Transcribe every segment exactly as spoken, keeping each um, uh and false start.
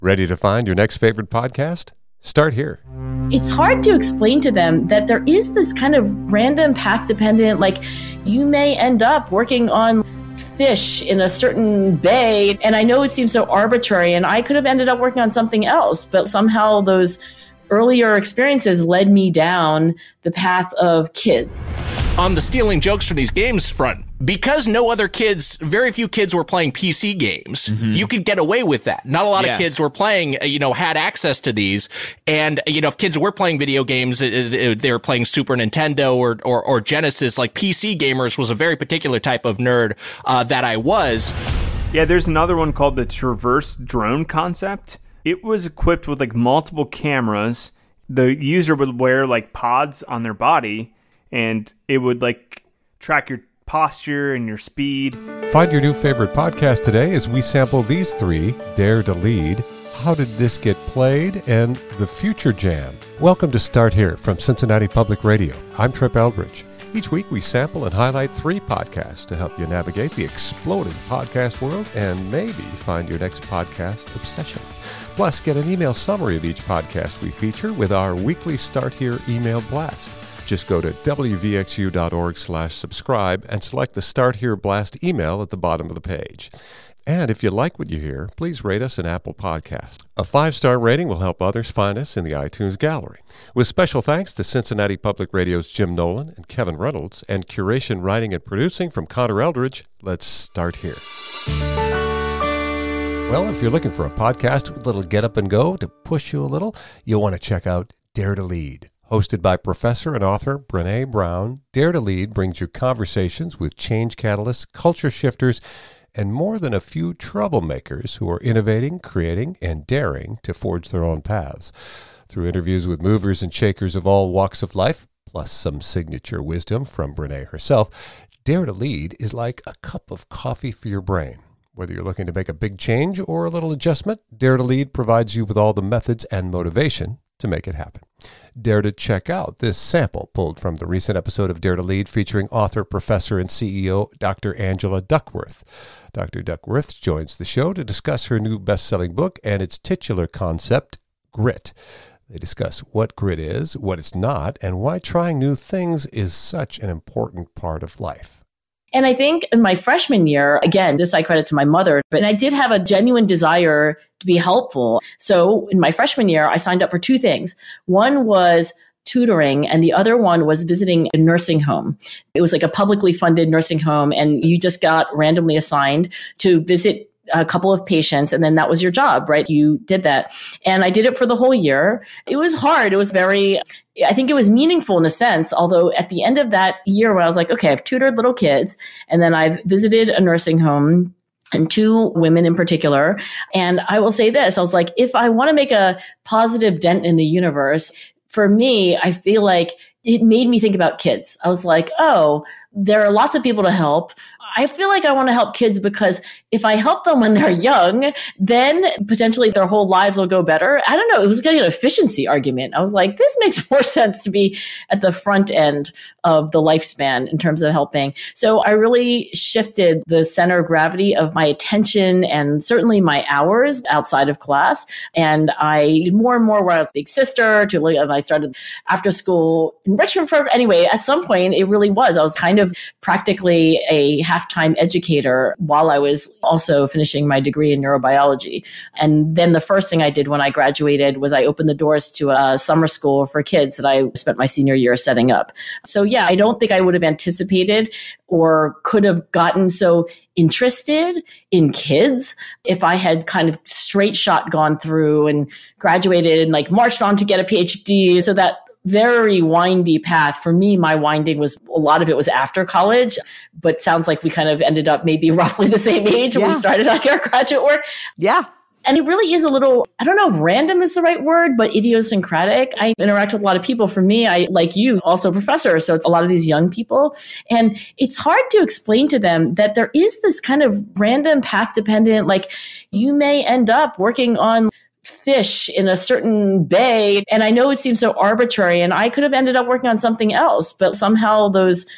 Ready to find your next favorite podcast? Start here. It's hard to explain to them that there is this kind of random path dependent, like you may end up working on fish in a certain bay. And I know it seems so arbitrary, and I could have ended up working on something else, but somehow those earlier experiences led me down the path of kids. On the stealing jokes from these games front, because no other kids, very few kids were playing P C games, mm-hmm. you could get away with that. Not a lot yes. of kids were playing, you know, had access to these. And, you know, if kids were playing video games, they were playing Super Nintendo or, or, or Genesis, like P C gamers was a very particular type of nerd uh, that I was. Yeah, there's another one called the Traverse Drone Concept. It was equipped with like multiple cameras. The user would wear like pods on their body, and it would like track your posture and your speed. Find your new favorite podcast today as we sample these three: Dare to Lead, How Did This Get Played, and The Future Jam. Welcome to Start Here from Cincinnati Public Radio. I'm Trip Eldridge. Each week we sample and highlight three podcasts to help you navigate the exploding podcast world and maybe find your next podcast obsession. Plus, get an email summary of each podcast we feature with our weekly Start Here email blast. Just go to w v x u dot org slash subscribe and select the Start Here blast email at the bottom of the page. And if you like what you hear, please rate us an Apple Podcast. A five-star rating will help others find us in the iTunes gallery. With special thanks to Cincinnati Public Radio's Jim Nolan and Kevin Reynolds, and curation, writing, and producing from Connor Eldridge, let's start here. Well, if you're looking for a podcast with a little get up and go to push you a little, you'll want to check out Dare to Lead. Hosted by professor and author Brené Brown, Dare to Lead brings you conversations with change catalysts, culture shifters, and more than a few troublemakers who are innovating, creating, and daring to forge their own paths. Through interviews with movers and shakers of all walks of life, plus some signature wisdom from Brené herself, Dare to Lead is like a cup of coffee for your brain. Whether you're looking to make a big change or a little adjustment, Dare to Lead provides you with all the methods and motivation to make it happen. Dare to check out this sample pulled from the recent episode of Dare to Lead featuring author, professor, and C E O Doctor Angela Duckworth. Doctor Duckworth joins the show to discuss her new best-selling book and its titular concept, Grit. They discuss what grit is, what it's not, and why trying new things is such an important part of life. And I think in my freshman year, again, this I credit to my mother, but I did have a genuine desire to be helpful. So in my freshman year, I signed up for two things. One was tutoring, and the other one was visiting a nursing home. It was like a publicly funded nursing home, and you just got randomly assigned to visit a couple of patients, and then that was your job, right? You did that. And I did it for the whole year. It was hard. It was very, I think it was meaningful in a sense, although at the end of that year when I was like, okay, I've tutored little kids, and then I've visited a nursing home, and two women in particular. And I will say this, I was like, if I want to make a positive dent in the universe, for me, I feel like it made me think about kids. I was like, oh, there are lots of people to help. I feel like I want to help kids because if I help them when they're young, then potentially their whole lives will go better. I don't know. It was getting an efficiency argument. I was like, this makes more sense to be at the front end of the lifespan in terms of helping. So I really shifted the center of gravity of my attention and certainly my hours outside of class. And I did more and more where I was a big sister to like, I started after school enrichment program. Anyway, at some point it really was. I was kind of practically a half-time educator while I was also finishing my degree in neurobiology. And then the first thing I did when I graduated was I opened the doors to a summer school for kids that I spent my senior year setting up. So yeah, I don't think I would have anticipated or could have gotten so interested in kids if I had kind of straight shot gone through and graduated and like marched on to get a PhD. So that very windy path. For me, my winding was, a lot of it was after college, but sounds like we kind of ended up maybe roughly the same age when yeah. we started like our graduate work. Yeah. And it really is a little, I don't know if random is the right word, but idiosyncratic. I interact with a lot of people. For me, I, like you, also a professor. So it's a lot of these young people. And it's hard to explain to them that there is this kind of random path dependent, like you may end up working on fish in a certain bay. And I know it seems so arbitrary, and I could have ended up working on something else, but somehow those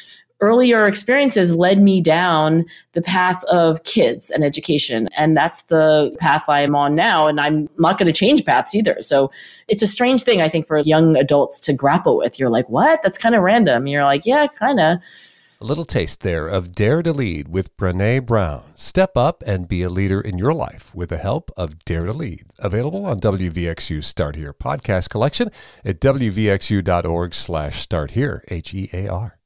earlier experiences led me down the path of kids and education. And that's the path I'm on now. And I'm not going to change paths either. So it's a strange thing, I think, for young adults to grapple with. You're like, what? That's kind of random. You're like, yeah, kind of. A little taste there of Dare to Lead with Brené Brown. Step up and be a leader in your life with the help of Dare to Lead. Available on W V X U's Start Here podcast collection at W V X U dot org slash start here, H E A R.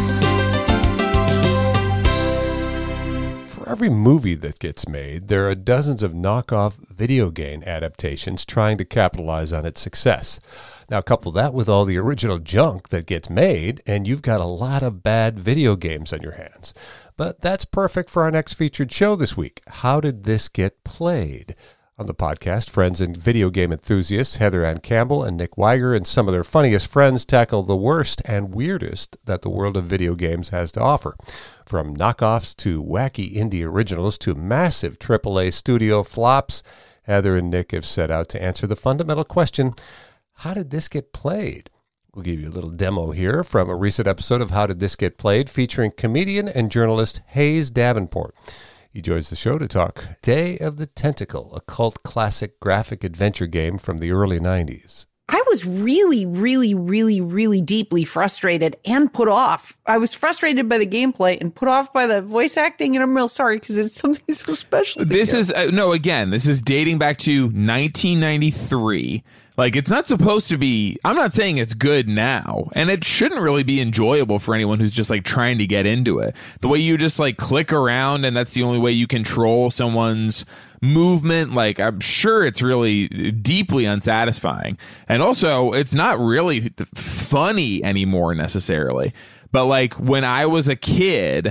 For every movie that gets made, there are dozens of knockoff video game adaptations trying to capitalize on its success. Now, couple that with all the original junk that gets made, and you've got a lot of bad video games on your hands. But that's perfect for our next featured show this week. How did this get played? On the podcast, friends and video game enthusiasts Heather Ann Campbell and Nick Weiger and some of their funniest friends tackle the worst and weirdest that the world of video games has to offer. From knockoffs to wacky indie originals to massive triple A studio flops, Heather and Nick have set out to answer the fundamental question, how did this get played? We'll give you a little demo here from a recent episode of How Did This Get Played featuring comedian and journalist Hayes Davenport. He joins the show to talk Day of the Tentacle, a cult classic graphic adventure game from the early nineties. I was really, really, really, really deeply frustrated and put off. I was frustrated by the gameplay and put off by the voice acting, and I'm real sorry because it's something so special. This is, uh, no, again, this is dating back to nineteen ninety-three. Like, it's not supposed to be, I'm not saying it's good now, and it shouldn't really be enjoyable for anyone who's just, like, trying to get into it. The way you just, like, click around, and that's the only way you control someone's movement, like, I'm sure it's really deeply unsatisfying. And also, it's not really funny anymore, necessarily. But, like, when I was a kid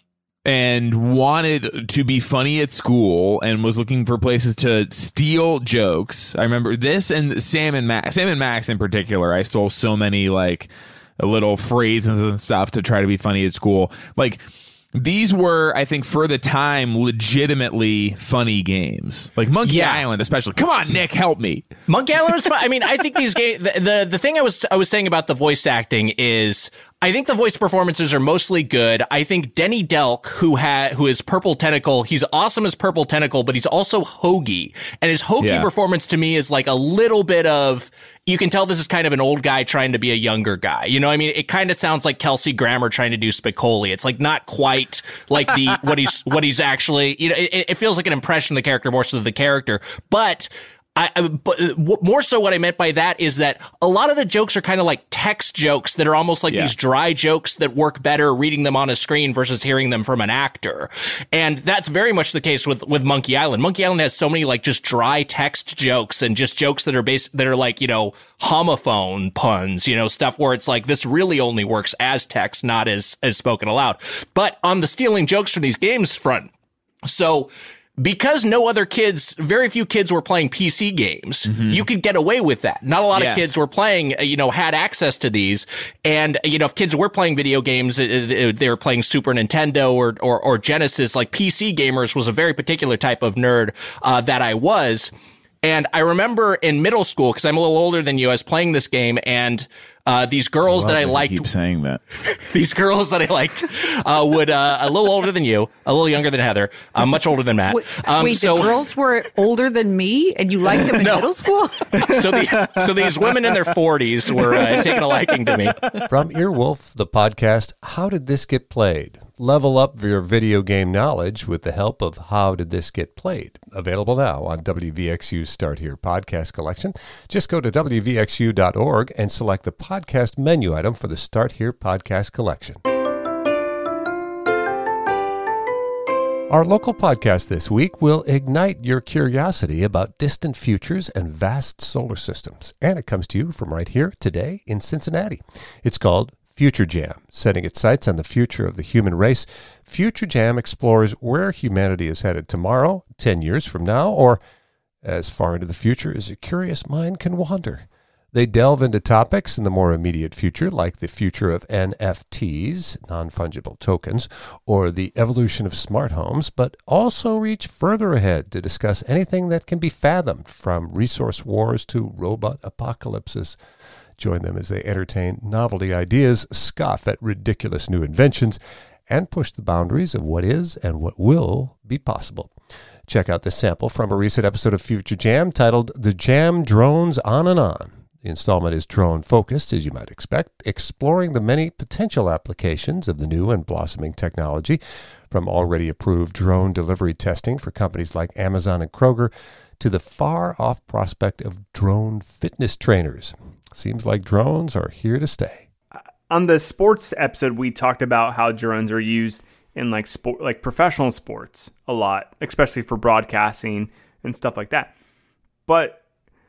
and wanted to be funny at school and was looking for places to steal jokes. I remember this and Sam and Max, Sam and Max in particular. I stole so many like little phrases and stuff to try to be funny at school. Like these were, I think, for the time, legitimately funny games. Like Monkey yeah. Island, especially. Come on, Nick, help me. Monkey Island was fun. I mean, I think these games. The, the the thing I was I was saying about the voice acting is, I think the voice performances are mostly good. I think Denny Delk, who had who is Purple Tentacle, he's awesome as Purple Tentacle, but he's also Hoagie, and his Hoagie yeah. performance to me is like a little bit of. You can tell this is kind of an old guy trying to be a younger guy. You know, I mean, it kind of sounds like Kelsey Grammer trying to do Spicoli. It's like not quite like the what he's what he's actually. You know, it, it feels like an impression of the character more so than the character, but. I, I, but more so what I meant by that is that a lot of the jokes are kind of like text jokes that are almost like yeah. these dry jokes that work better reading them on a screen versus hearing them from an actor. And that's very much the case with, with Monkey Island. Monkey Island has so many like just dry text jokes and just jokes that are based, that are like, you know, homophone puns, you know, stuff where it's like this really only works as text, not as, as spoken aloud. But on the stealing jokes from these games front, so because no other kids, very few kids were playing P C games, mm-hmm. you could get away with that. Not a lot yes. of kids were playing, you know, had access to these. And, you know, if kids were playing video games, they were playing Super Nintendo or, or, or Genesis, like P C gamers was a very particular type of nerd, uh, that I was. And I remember in middle school, because I'm a little older than you, I was playing this game, and uh, these girls I that I liked. Keep saying that. These girls that I liked uh, would uh, a little older than you, a little younger than Heather, uh, much older than Matt. Wait, um, wait so, the girls were older than me, and you liked them in no. middle school? so, the, so these women in their forties were uh, taking a liking to me. From Earwolf, the podcast, How Did This Get Played? Level up your video game knowledge with the help of How Did This Get Played? Available now on W V X U's Start Here podcast collection. Just go to W V X U dot org and select the podcast menu item for the Start Here podcast collection. Our local podcast this week will ignite your curiosity about distant futures and vast solar systems. And it comes to you from right here today in Cincinnati. It's called Future Jam, setting its sights on the future of the human race. Future Jam explores where humanity is headed tomorrow, ten years from now, or as far into the future as a curious mind can wander. They delve into topics in the more immediate future, like the future of N F Ts, non-fungible tokens, or the evolution of smart homes, but also reach further ahead to discuss anything that can be fathomed, from resource wars to robot apocalypses. Join them as they entertain novelty ideas, scoff at ridiculous new inventions, and push the boundaries of what is and what will be possible. Check out this sample from a recent episode of Future Jam titled The Jam Drones On and On. The installment is drone-focused, as you might expect, exploring the many potential applications of the new and blossoming technology, from already approved drone delivery testing for companies like Amazon and Kroger to the far-off prospect of drone fitness trainers. Seems like drones are here to stay. On the sports episode, we talked about how drones are used in like sport, like professional sports a lot, especially for broadcasting and stuff like that. But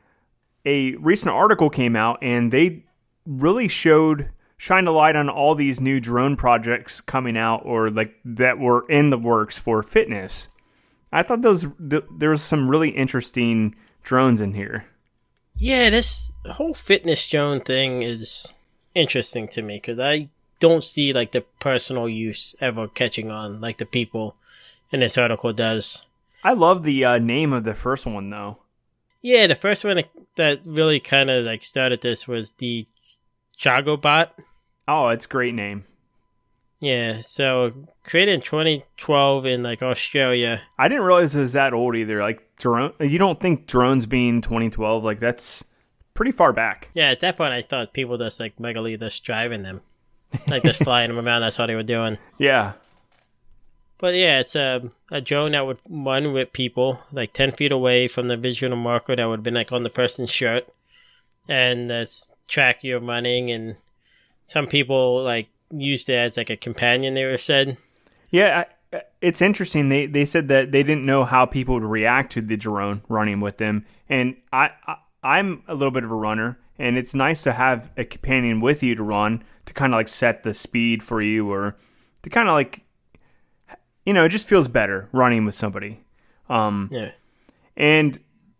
a recent article came out and they really showed, shined a light on all these new drone projects coming out or like that were in the works for fitness. I thought those th- there was some really interesting drones in here. Yeah, this whole fitness drone thing is interesting to me because I don't see like the personal use ever catching on like the people in this article does. I love the uh, name of the first one though. Yeah, the first one that really kind of like started this was the Chagobot. Oh, it's a great name. Yeah, so created in twenty twelve in like Australia. I didn't realize it was that old either. Like drone, you don't think drones being twenty twelve, like that's pretty far back. Yeah, at that point I thought people just like megally just driving them. Like just flying them around, that's what they were doing. Yeah. But yeah, it's a, a drone that would run with people like ten feet away from the visual marker that would have been like on the person's shirt. And that's track your running. And some people like used it as like a companion, they were said. Yeah, I, it's interesting. They they said that they didn't know how people would react to the drone running with them. And I, I I'm a little bit of a runner. And it's nice to have a companion with you to run to kind of like set the speed for you or to kind of like, you know, it just feels better running with somebody. Um, yeah. And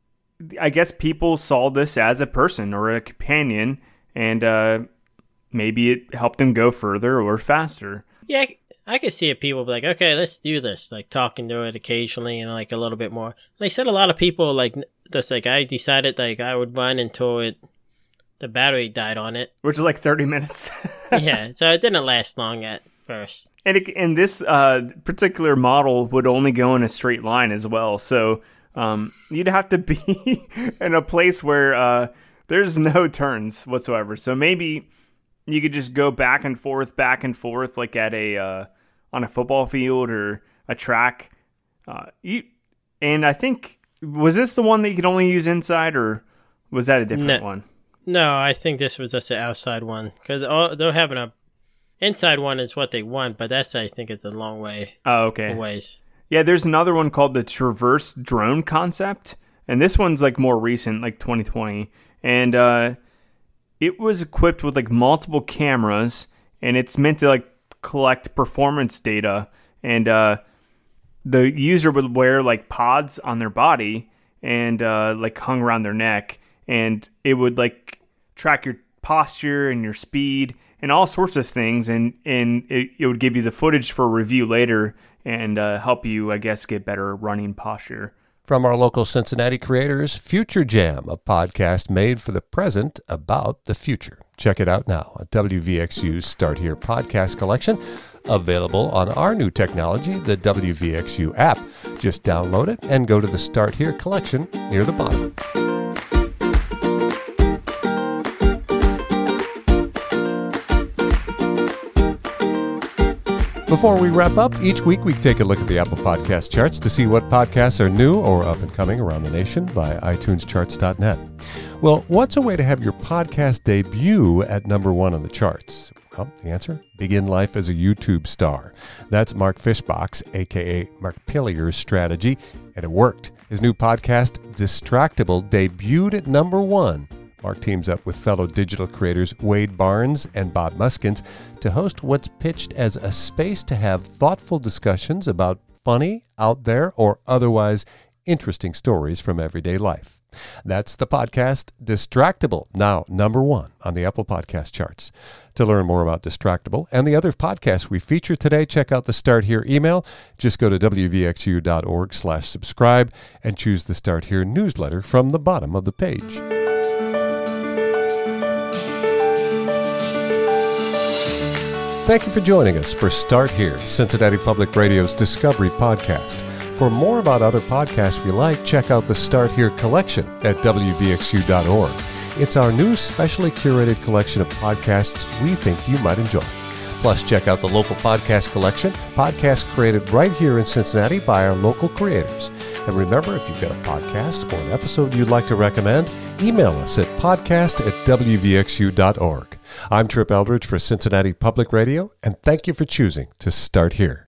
I guess people saw this as a person or a companion and uh, maybe it helped them go further or faster. Yeah, I, I could see it. People be like, okay, let's do this. Like talking to it occasionally and like a little bit more. They said a lot of people like, just like I decided like I would run until it, the battery died on it. Which is like thirty minutes. Yeah, so it didn't last long at first. And, it, and this uh, particular model would only go in a straight line as well. So um, you'd have to be in a place where uh, there's no turns whatsoever. So maybe you could just go back and forth, back and forth, like at a uh, on a football field or a track. Uh, you and I think, was this the one that you could only use inside, or was that a different no. one? No, I think this was just an outside one because they're having a inside one is what they want, but that's I think it's a long way. Oh, okay. Ways. Yeah, there's another one called the Traverse Drone Concept, and this one's like more recent, like twenty twenty, and uh, it was equipped with like multiple cameras, and it's meant to like collect performance data, and uh, the user would wear like pods on their body and uh, like hung around their neck. And it would like track your posture and your speed and all sorts of things. And, and it, it would give you the footage for review later and uh, help you, I guess, get better running posture. From our local Cincinnati creators, Future Jam, a podcast made for the present about the future. Check it out now at W V X U's Start Here podcast collection, available on our new technology, the W V X U app. Just download it and go to the Start Here collection near the bottom. Before we wrap up, each week we take a look at the Apple Podcast charts to see what podcasts are new or up and coming around the nation via i tunes charts dot net. Well, what's a way to have your podcast debut at number one on the charts? Well, the answer? Begin life as a YouTube star. That's Mark Fishbox, a k a. Mark Pillier's strategy, and it worked. His new podcast, Distractable, debuted at number one. Mark teams up with fellow digital creators Wade Barnes and Bob Muskins to host what's pitched as a space to have thoughtful discussions about funny, out there, or otherwise interesting stories from everyday life. That's the podcast Distractable, now number one on the Apple Podcast charts. To learn more about Distractable and the other podcasts we feature today, check out the Start Here email. Just go to w v x u dot org slash subscribe and choose the Start Here newsletter from the bottom of the page. Thank you for joining us for Start Here, Cincinnati Public Radio's Discovery Podcast. For more about other podcasts we like, check out the Start Here collection at W V X U dot org. It's our new specially curated collection of podcasts we think you might enjoy. Plus, check out the local podcast collection, podcasts created right here in Cincinnati by our local creators. And remember, if you've got a podcast or an episode you'd like to recommend, email us at podcast at W V X U dot org. I'm Trip Eldridge for Cincinnati Public Radio, and thank you for choosing to Start Here.